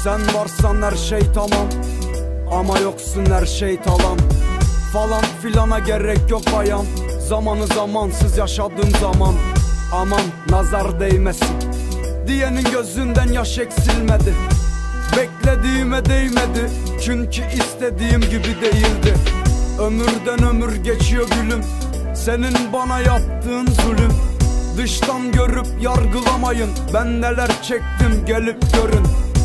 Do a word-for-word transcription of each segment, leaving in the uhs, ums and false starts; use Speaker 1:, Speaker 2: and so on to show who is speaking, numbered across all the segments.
Speaker 1: Sen varsan her şey tamam, ama yoksun her şey talan. Falan filana gerek yok bayan, zamanı zamansız yaşadığım zaman. Aman nazar değmesin diyenin gözünden yaş eksilmedi. Beklediğime değmedi, çünkü istediğim gibi değildi. Ömürden ömür geçiyor gülüm, senin bana yaptığın zulüm. Dıştan görüp yargılamayın, ben neler çektim gelip görün.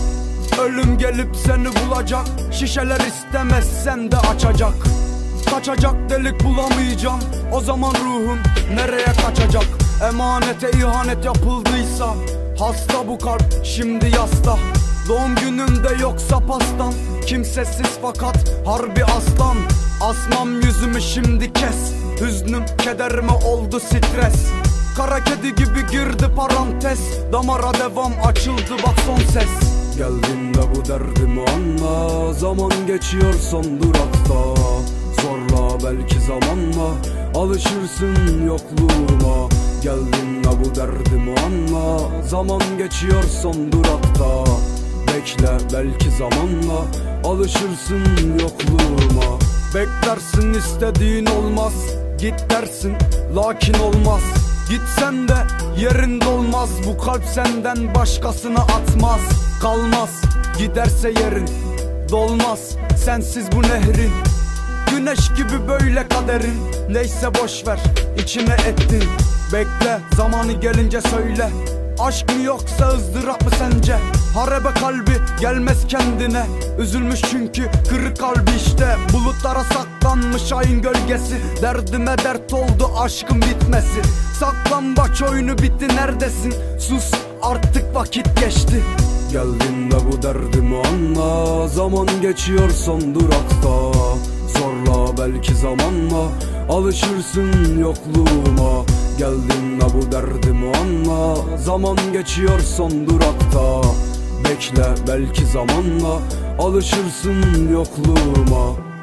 Speaker 1: Ölüm gelip seni bulacak, şişeler istemezsen de açacak. Kaçacak delik bulamayacağım, o zaman ruhum nereye kaçacak? Emanete ihanet yapıldıysa, hasta bu kalp şimdi yasta. Doğum günümde yoksa pastam, kimsesiz fakat harbi aslan. Asmam yüzümü şimdi kes, hüznüm kederime oldu stres. Kara kedi gibi girdi parantez, damara devam açıldı bak son ses. Geldiğinde bu derdimi anla, zaman geçiyor son durakta. Zorla belki zamanla, alışırsın yokluğuma. Geldiğinde bu derdimi anla, zaman geçiyor son durakta. Bekle belki zamanla, alışırsın yokluğuma. Beklersin istediğin olmaz, git dersin lakin olmaz. Gitsen de yerin dolmaz, bu kalp senden başkasını atmaz. Kalmaz giderse yerin dolmaz, sensiz bu nehrin. Güneş gibi böyle kaderin, neyse boşver içine ettin. Bekle zamanı gelince söyle, aşk mı yoksa ızdırap mı sence? Harebe kalbi gelmez kendine, üzülmüş çünkü kırık kalbi işte. Bulutlara saklanmış ayın gölgesi, derdime dert oldu aşkın bitmesi. Saklambaç oyunu bitti, neredesin? Sus artık vakit geçti. Geldiğinde bu derdimi anla, zaman geçiyor son durakta. Zorla belki zamanla, alışırsın yokluğuma. Geldiğinde bu derdimi anla, zaman geçiyor son durakta. Bekle belki zamanla, alışırsın yokluğuma.